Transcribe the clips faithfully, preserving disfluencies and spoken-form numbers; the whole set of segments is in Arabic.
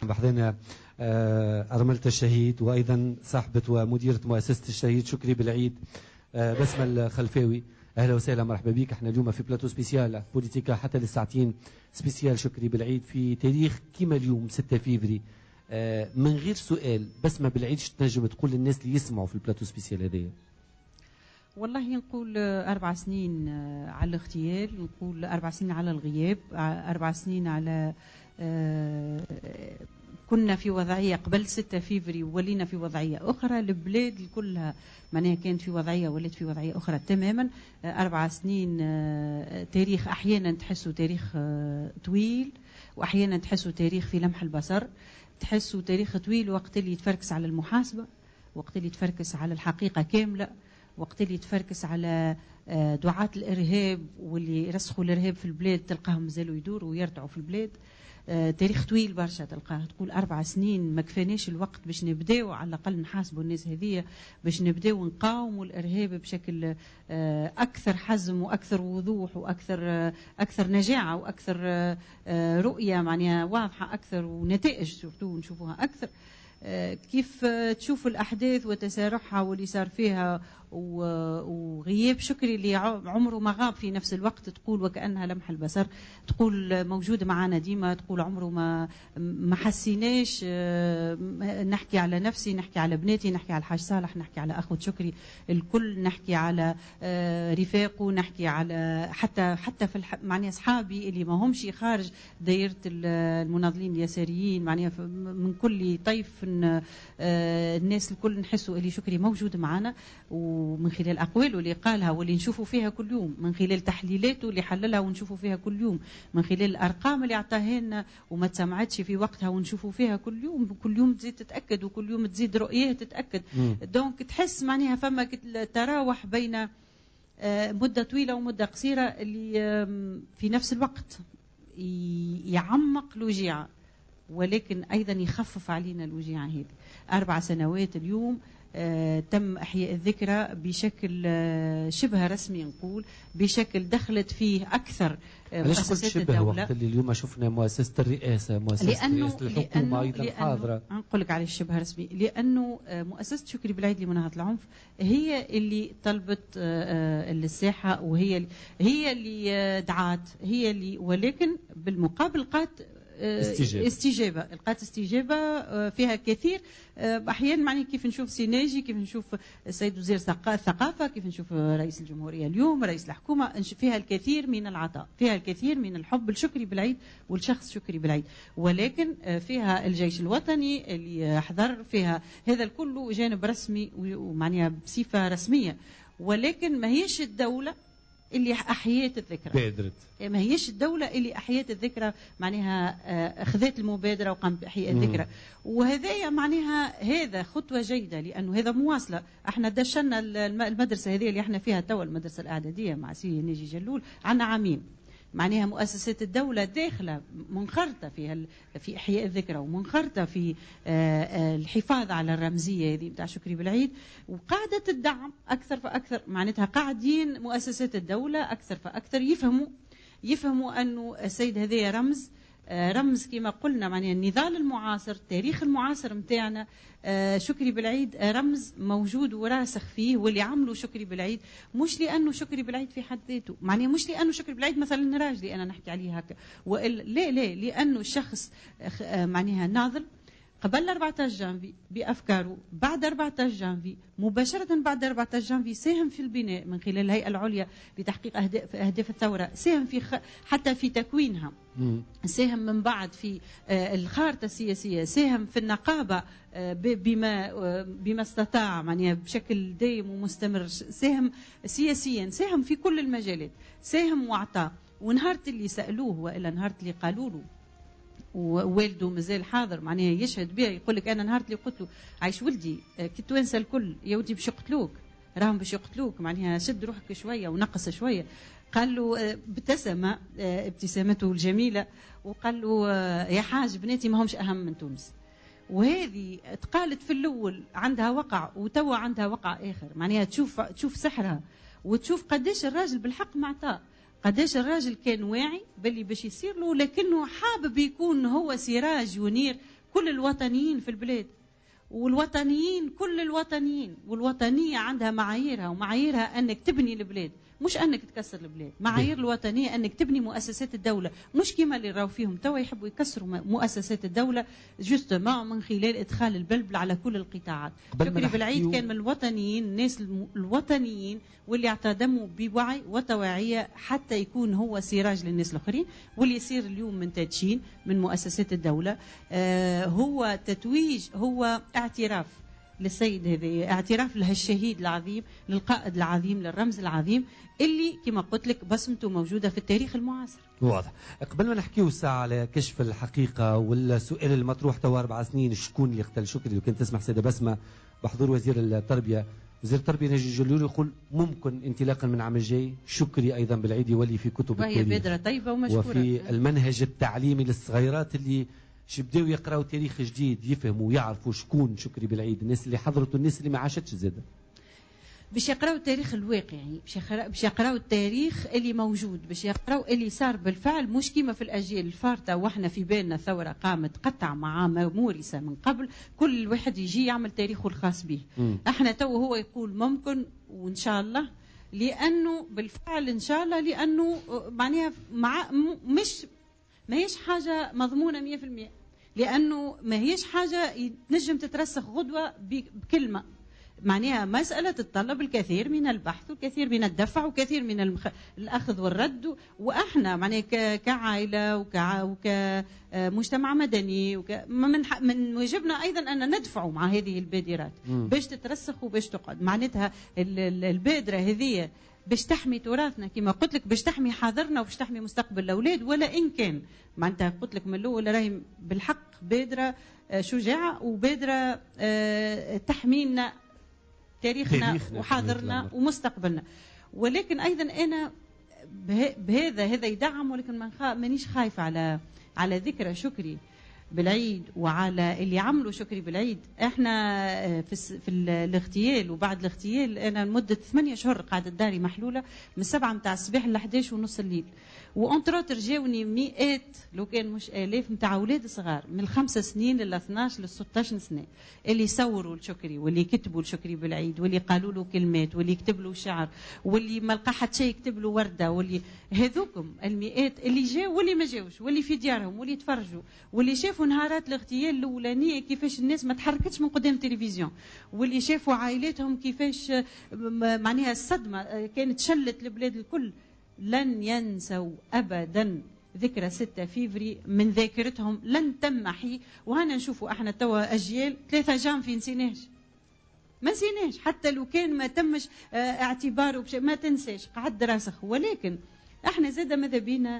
بحضنا أرملة الشهيد وأيضا صاحبة ومديرة مؤسسة الشهيد شكري بالعيد بسمة الخلفاوي. أهلا وسهلا مرحبا بك. احنا اليوم في بلاتو سبيسيال بوليتيكا حتى للساعتين سبيسيال شكري بالعيد في تاريخ كيما اليوم ستة فيفري. من غير سؤال بسمة بالعيد تنجم تقول للناس اللي يسمعوا في البلاتو سبيسيال هذايا؟ والله نقول أربع سنين على الاغتيال، نقول أربع سنين على الغياب، أربع سنين على كنا في وضعية قبل ستة فيفري وولينا في وضعية أخرى. البلاد كلها معناها كانت في وضعية ولات في وضعية أخرى تماما. أربع سنين تاريخ أحيانا تحسوا تاريخ طويل وأحيانا تحسوا تاريخ في لمح البصر، تحسوا تاريخ طويل وقت اللي يتفركس على المحاسبة، وقت اللي يتفركس على الحقيقة كاملة، وقت اللي يتفركس على دعاة الإرهاب واللي يرسخوا الإرهاب في البلاد تلقاهم مازالوا يدوروا ويرتعوا في البلاد. آه تاريخ طويل برشا تلقاه. تقول أربع سنين ما كفاناش الوقت باش نبداو على الأقل نحاسبوا الناس هذية، باش نبداو نقاوموا الإرهاب بشكل آه أكثر حزم وأكثر وضوح وأكثر آه أكثر نجاعة وأكثر آه آه رؤية معناها واضحة أكثر ونتائج سورتو نشوفوها أكثر. كيف تشوف الأحداث وتسارعها واللي صار فيها وغياب شكري اللي عمره ما غاب في نفس الوقت، تقول وكأنها لمح البصر، تقول موجود معنا ديما، تقول عمره ما ما حسيناش. نحكي على نفسي، نحكي على بناتي، نحكي على الحاج صالح، نحكي على أخو شكري الكل، نحكي على رفاقه، نحكي على حتى حتى في الح... معناها أصحابي اللي ما همش خارج دائرة المناضلين اليساريين، معناها من كل طيف الناس الكل نحسوا اللي شكري موجود معنا، ومن خلال أقواله اللي قالها واللي نشوفوا فيها كل يوم، من خلال تحليلاته اللي حللها ونشوفوا فيها كل يوم، من خلال الأرقام اللي أعطاها لنا وما تسمعتش في وقتها ونشوفوا فيها كل يوم، كل يوم تزيد تتأكد وكل يوم تزيد رؤية تتأكد. دونك تحس معناها فما تراوح بين مدة طويلة ومدة قصيرة اللي في نفس الوقت يعمق الوجيعة ولكن أيضا يخفف علينا الوجيعة هذه. أربع سنوات اليوم آه تم إحياء الذكرى بشكل آه شبه رسمي، نقول بشكل دخلت فيه أكثر آه مؤسسات الدولة. وقت اللي اليوم شفنا مؤسسة الرئاسة، مؤسسة لأنه رئاسة الحكومة لأنه أيضا لأنه حاضرة. نقول لك على الشبه رسمي لأنه آه مؤسسة شكري بالعيد لمناهضة العنف هي اللي طلبت آه الساحة، وهي اللي هي اللي آه دعات، هي اللي ولكن بالمقابل قالت استجابة. استجابة لقات استجابة فيها كثير. أحيانا معني كيف نشوف سيناجي، كيف نشوف السيد وزير الثقافة، كيف نشوف رئيس الجمهورية اليوم، رئيس الحكومة، فيها الكثير من العطاء، فيها الكثير من الحب لشكري بالعيد والشخص شكري بالعيد، ولكن فيها الجيش الوطني اللي حضر، فيها هذا الكل جانب رسمي ومعناها بصفة رسمية، ولكن ما هيش الدولة اللي أحيات الذكرى، بادرت. ما هيش الدولة اللي أحيات الذكرى، معناها أخذت المبادرة وقامت بإحياء الذكرى، وهذا معناها هذا خطوة جيدة لأنه هذا مواصلة. احنا دشنا المدرسة هذه اللي احنا فيها توا، المدرسة الإعدادية مع سي ناجي جلول، عنا عامين، معناها مؤسسات الدولة داخلة منخرطة في في إحياء الذكرى ومنخرطة في الحفاظ على الرمزية هذه بتاع شكري بالعيد، وقاعدة الدعم أكثر فأكثر، معناتها قاعدين مؤسسات الدولة أكثر فأكثر يفهموا يفهموا أنه السيد هذا رمز رمز كما قلنا، معناها النضال المعاصر، التاريخ المعاصر متاعنا. شكري بالعيد رمز موجود وراسخ فيه، واللي عملوا شكري بالعيد مش لأنه شكري بالعيد في حد ذاته، معناها مش لأنه شكري بالعيد مثلا راجلي أنا نحكي عليه هكا، وإلا لا لا لأنه الشخص معناها ناضل قبل أربعة عشر جانفي بأفكاره، بعد أربعة عشر جانفي مباشرة بعد أربعة عشر جانفي ساهم في البناء من خلال الهيئة العليا لتحقيق أهداف, أهداف الثورة، ساهم في خ... حتى في تكوينها، ساهم من بعد في آه الخارطة السياسية، ساهم في النقابة آه بما آه بما استطاع، معناها بشكل دائم ومستمر، ساهم سياسيا، ساهم في كل المجالات، ساهم وعطى. ونهارت اللي سألوه وإلا نهارت اللي قالوا له ووالده مازال حاضر معناها يشهد بها، يقول لك انا نهار اللي قلت له عايش ولدي كي توانسه الكل يا ودي باش يقتلوك، راهم باش يقتلوك، معناها شد روحك شويه ونقص شويه، قال له ابتسم ابتسامته الجميله وقال له يا حاج بناتي ما همش اهم من تونس. وهذه تقالت في الاول عندها وقع وتوا عندها وقع اخر، معناها تشوف تشوف سحرها وتشوف قداش الراجل بالحق معطاء، قداش الراجل كان واعي باللي باش يصير له، لكنه حابب يكون هو سراج ينير كل الوطنيين في البلاد، والوطنيين كل الوطنيين، والوطنية عندها معاييرها، ومعاييرها أنك تبني البلاد مش أنك تكسر البلاد. معايير الوطنية أنك تبني مؤسسات الدولة، مش كما اللي راو فيهم توا يحبوا يكسروا مؤسسات الدولة جوستومون من خلال إدخال البلبل على كل القطاعات. شكري بالعيد كان من الوطنيين، الناس الوطنيين واللي اعتدموا بوعي وتوعية حتى يكون هو سراج للناس الآخرين، واللي يصير اليوم من تدشين من مؤسسات الدولة آه هو تتويج، هو اعتراف للسيد هذا، اعتراف لهالشهيد العظيم، للقائد العظيم، للرمز العظيم اللي كما قلت لك بصمته موجودة في التاريخ المعاصر. واضح. قبل ما نحكيو الساعة على كشف الحقيقة والسؤال المطروح توا أربع سنين، شكون اللي اقتل شكري؟ لو كنت تسمح سيدة بسمة بحضور وزير التربية، وزير التربية نجي جلول يقول ممكن انطلاقا من عام الجاي شكري أيضا بالعيد يولي في كتب وهي التاريخ، بادرة طيبة ومشكورة، وفي المنهج التعليمي للصغيرات اللي بداوا يقراوا تاريخ جديد، يفهموا ويعرفوا شكون شكري بالعيد، الناس اللي حضرت والناس اللي ما عاشتش زاده. باش يقراوا التاريخ الواقعي، باش يقراوا التاريخ اللي موجود، باش يقراوا اللي صار بالفعل، مش كيما في الاجيال الفارطه واحنا في بالنا ثوره قامت قطع مع مورسه من قبل، كل واحد يجي يعمل تاريخه الخاص به. م. احنا تو هو يقول ممكن وان شاء الله، لانه بالفعل ان شاء الله، لانه معناها مع مش ما هيش حاجه مضمونه مية في المية، لانه ما هيش حاجه تنجم تترسخ غدوه بكلمه، معناها مسألة تتطلب الكثير من البحث والكثير من الدفع وكثير من المخ... الأخذ والرد. وإحنا معناها ك... كعائلة وكع... وكمجتمع مدني وك... من ح... من واجبنا أيضا أن ندفع مع هذه البادرات باش تترسخ وباش تقعد. معناتها البادرة هذه باش تحمي تراثنا كما قلت لك، باش تحمي حاضرنا وباش تحمي مستقبل الأولاد. ولا إن كان معناتها قلت لك من الأول راهي بالحق بادرة شجاعة وبادرة تحمينا تاريخنا وحاضرنا ومستقبلنا. ولكن ايضا انا بهذا هذا يدعم، ولكن مانيش خايفه على على ذكرى شكري بالعيد وعلى اللي عملوا شكري بالعيد. احنا في في الاغتيال وبعد الاغتيال انا لمده ثمانية اشهر قاعده داري محلوله من سبعة متاع الصباح ل إحدى عشر ونص الليل، وانتروتر جاوني مئات لو كان مش الاف نتاع اولاد صغار من الخمس سنين لل اثناش لل ستاشر سنه، اللي يصوروا لشكري واللي كتبوا لشكري بالعيد واللي قالوا له كلمات واللي يكتب له شعر واللي ما لقى حتى شيء يكتب له ورده، واللي هذوكم المئات اللي جاوا واللي ما جاوش واللي في ديارهم واللي تفرجوا واللي شافوا نهارات الاغتيال الاولانيه كيفاش الناس ما تحركتش من قدام التلفزيون، واللي شافوا عائلاتهم كيفاش معناها الصدمه كانت شلت البلاد الكل. لن ينسوا ابدا ذكرى ستة فيفري من ذاكرتهم، لن تمحي. وهنا نشوفوا احنا توا اجيال ثلاثه جام في نسيناش، ما نسيناش حتى لو كان ما تمش اه اعتباره بشيء ما تنساش، قعد راسخ. ولكن احنا زاد ماذا بينا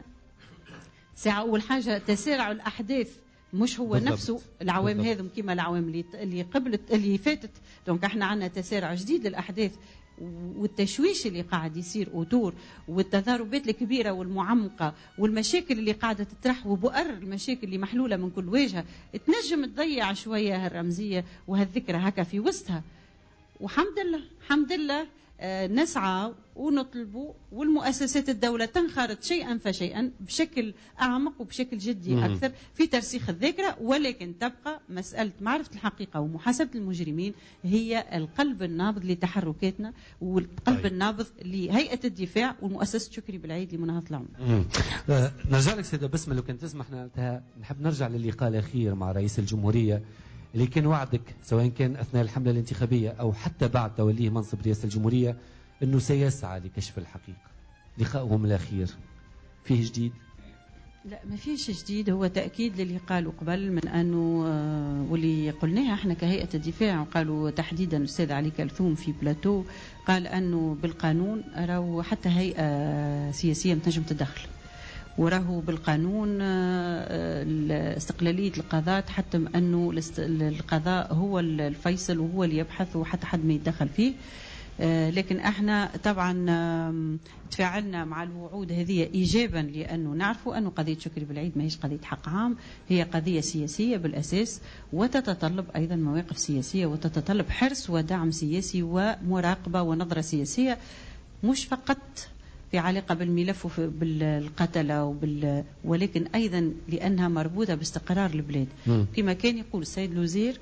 ساعه اول حاجه تسارع الاحداث، مش هو بالضبط. نفسه العوام هذم كما العوام اللي اللي قبلت اللي فاتت. دونك احنا عندنا تسارع جديد للاحداث، والتشويش اللي قاعد يصير أوتور، والتضاربات الكبيرة والمعمقة، والمشاكل اللي قاعدة تطرح، وبؤر المشاكل اللي محلولة من كل واجهة، تنجم تضيع شوية هالرمزية وهالذكرى هكا في وسطها. وحمد لله حمد لله آه نسعى ونطلبوا، والمؤسسات الدولة تنخرط شيئا فشيئا بشكل أعمق وبشكل جدي مم. أكثر في ترسيخ الذاكرة. ولكن تبقى مسألة معرفة الحقيقة ومحاسبة المجرمين هي القلب النابض لتحركاتنا، والقلب طيب. النابض لهيئة الدفاع والمؤسسة شكري بالعيد لمناهضة العمر. آه نرجع لك سيدة بسمة لو كنت تسمح، نحب نرجع للقاء الأخير مع رئيس الجمهورية اللي كان وعدك سواء كان أثناء الحملة الانتخابية أو حتى بعد توليه منصب رئاسة الجمهورية أنه سيسعى لكشف الحقيقة. لقائهم الأخير فيه جديد؟ لا ما فيش جديد، هو تأكيد للي قالوا قبل من أنه واللي قلناها احنا كهيئة الدفاع، وقالوا تحديدا الأستاذ علي كلثوم في بلاتو قال أنه بالقانون راهو حتى هيئة سياسية ما تنجم تدخل، وراهو بالقانون استقلالية القضاء تحتم أنه القضاء هو الفيصل وهو اللي يبحث وحتى حد ما يتدخل فيه. لكن احنا طبعا تفاعلنا مع الوعود هذه ايجابا، لانه نعرفوا انه قضيه شكري بالعيد ما هيش قضيه حق عام، هي قضيه سياسيه بالاساس، وتتطلب ايضا مواقف سياسيه، وتتطلب حرص ودعم سياسي ومراقبه ونظره سياسيه، مش فقط في علاقة بالملف وبالقتلة وبال... ولكن أيضا لأنها مربوطة باستقرار البلاد. كما كان يقول السيد الوزير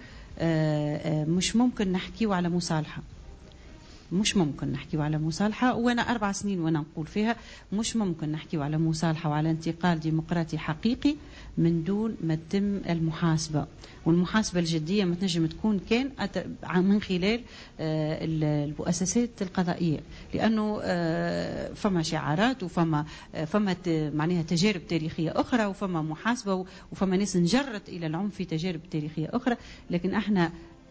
مش ممكن نحكيو على مصالحة، مش ممكن نحكيو على مصالحة، وأنا أربع سنين وأنا نقول فيها مش ممكن نحكيو على مصالحة وعلى انتقال ديمقراطي حقيقي من دون ما تتم المحاسبة. والمحاسبة الجدية ما تنجم تكون كان من خلال المؤسسات القضائية، لأنه فما شعارات وفما فما معناها تجارب تاريخية أخرى وفما محاسبة وفما ناس انجرت إلى العنف في تجارب تاريخية أخرى. لكن احنا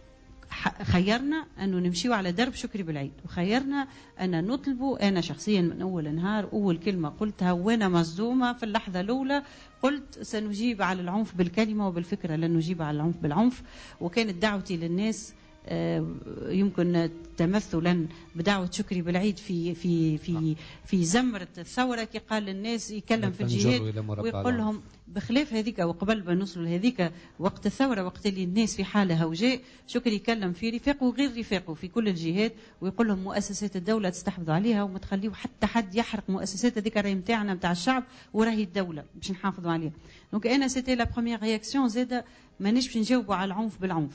خيرنا أنه نمشيو على درب شكري بالعيد، وخيرنا أن نطلبوا. أنا شخصيا من أول نهار أول كلمة قلتها وأنا مصدومة في اللحظة الأولى قلت سنجيب على العنف بالكلمة وبالفكرة، لن نجيب على العنف بالعنف. وكانت دعوتي للناس يمكن تمثلا بدعوة شكري بالعيد في في في في زمرة الثورة، كي قال للناس يكلم في الجهاد ويقول لهم بخلاف هذيك وقبل ما نوصلوا لهذيك وقت الثورة، وقت اللي الناس في حالة هوجاء، شكري يكلم في رفاقه وغير رفاقه في كل الجهات ويقول لهم مؤسسات الدولة تستحفظوا عليها وما تخليوا حتى حد يحرق مؤسسات هذيك راهي نتاعنا نتاع الشعب وراهي الدولة باش نحافظوا عليها. دونك أنا سيتي لا بروميير رياكسيون زاده ما نجمش نجاوبوا على العنف بالعنف.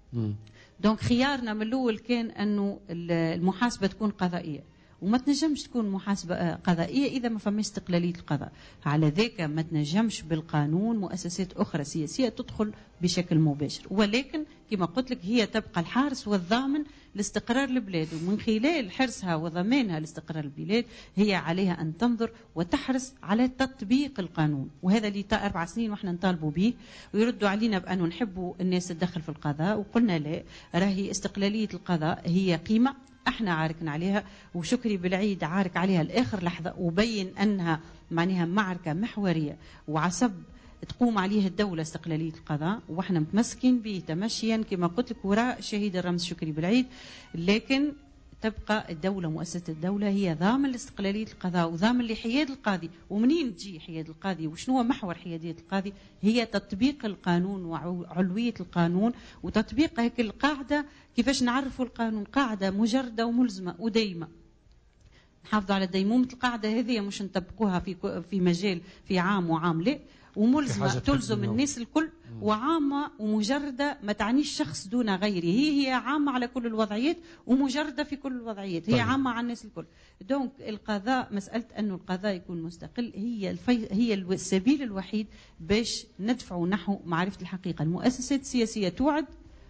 دونك خيارنا من الأول كان أنه المحاسبة تكون قضائية، وما تنجمش تكون محاسبة قضائية إذا ما فما استقلالية القضاء. على ذاك ما تنجمش بالقانون مؤسسات أخرى سياسية تدخل بشكل مباشر، ولكن كما قلت لك هي تبقى الحارس والضامن لاستقرار البلاد، ومن خلال حرصها وضمانها لاستقرار البلاد هي عليها أن تنظر وتحرص على تطبيق القانون. وهذا اللي أربع سنين وإحنا نطالبوا به، ويردوا علينا بأنه نحبوا الناس تدخل في القضاء، وقلنا لا، راهي استقلالية القضاء هي قيمة احنا عاركنا عليها، وشكري بالعيد عارك عليها لاخر لحظه، وبين انها معناها معركه محوريه وعصب تقوم عليه الدوله استقلاليه القضاء، واحنا متمسكين به تمشيا كما قلت لك وراء شهيد الرمز شكري بالعيد. لكن تبقى الدوله مؤسسه الدوله هي ضامن لاستقلاليه القضاء وضامن لحياد القاضي. ومنين تجي حياد القاضي وشنو هو محور حياديه القاضي؟ هي تطبيق القانون وعلويه القانون وتطبيق هيك القاعده. كيفاش نعرفوا القانون؟ قاعده مجرده وملزمه ودايمه، نحافظوا على ديمومه القاعده هذه، مش نطبقوها في في مجال في عام وعام لا، وملزمه تلزم الناس الكل، وعامه ومجرده ما تعنيش شخص دون غيره. هي هي عامه على كل الوضعيات ومجرده في كل الوضعيات، هي طيب. عامه على الناس الكل. دونك القضاء، مساله انه القضاء يكون مستقل هي الفي... هي السبيل الوحيد باش ندفعوا نحو معرفه الحقيقه. المؤسسات السياسيه توعد،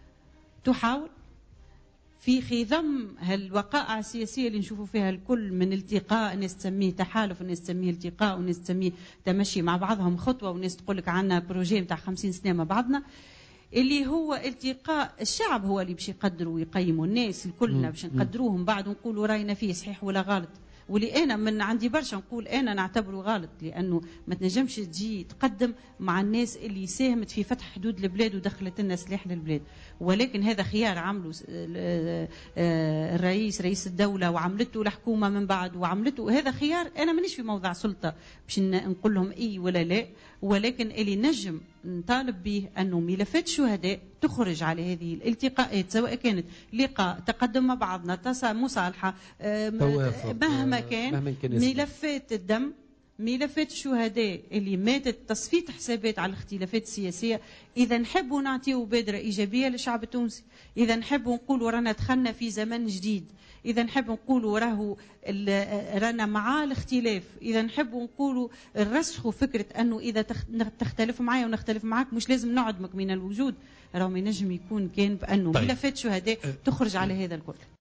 تحاول في خضم هالوقائع السياسيه اللي نشوفوا فيها الكل من التقاء، ناس تسميه تحالف وناس تسميه التقاء وناس تسميه تمشي مع بعضهم خطوه، وناس تقول لك عندنا بروجي نتاع خمسين سنه مع بعضنا، اللي هو التقاء الشعب هو اللي باش يقدروا ويقيموا الناس الكلنا باش نقدروهم بعد ونقولوا راينا فيه صحيح ولا غلط. واللي انا من عندي برشا نقول انا نعتبره غلط، لانه ما تنجمش تجي تقدم مع الناس اللي ساهمت في فتح حدود البلاد ودخلت لنا سلاح للبلاد. ولكن هذا خيار عملوا الرئيس رئيس الدوله وعملته الحكومه من بعد وعملته، هذا خيار انا مانيش في موضع سلطه باش نقول لهم اي ولا لا. ولكن اللي نجم نطالب به انه ملفات الشهداء تخرج على هذه الالتقاءات، سواء كانت لقاء تقدم مع بعضنا مصالحه مهما كان، ملفات الدم، ملفات الشهداء اللي ماتت، تصفية حسابات على الاختلافات السياسية. إذا نحبوا نعطيو بادرة إيجابية للشعب التونسي، إذا نحبوا نقولوا رانا دخلنا في زمن جديد، إذا نحب نقولوا راهو رانا مع الاختلاف، إذا نحب نقولوا الرسخ فكرة أنه إذا تختلف معايا ونختلف معاك مش لازم نعدمك من الوجود، راهو ما ينجم يكون كان بأنه طيب. ملفات شهداء تخرج على هذا الكل.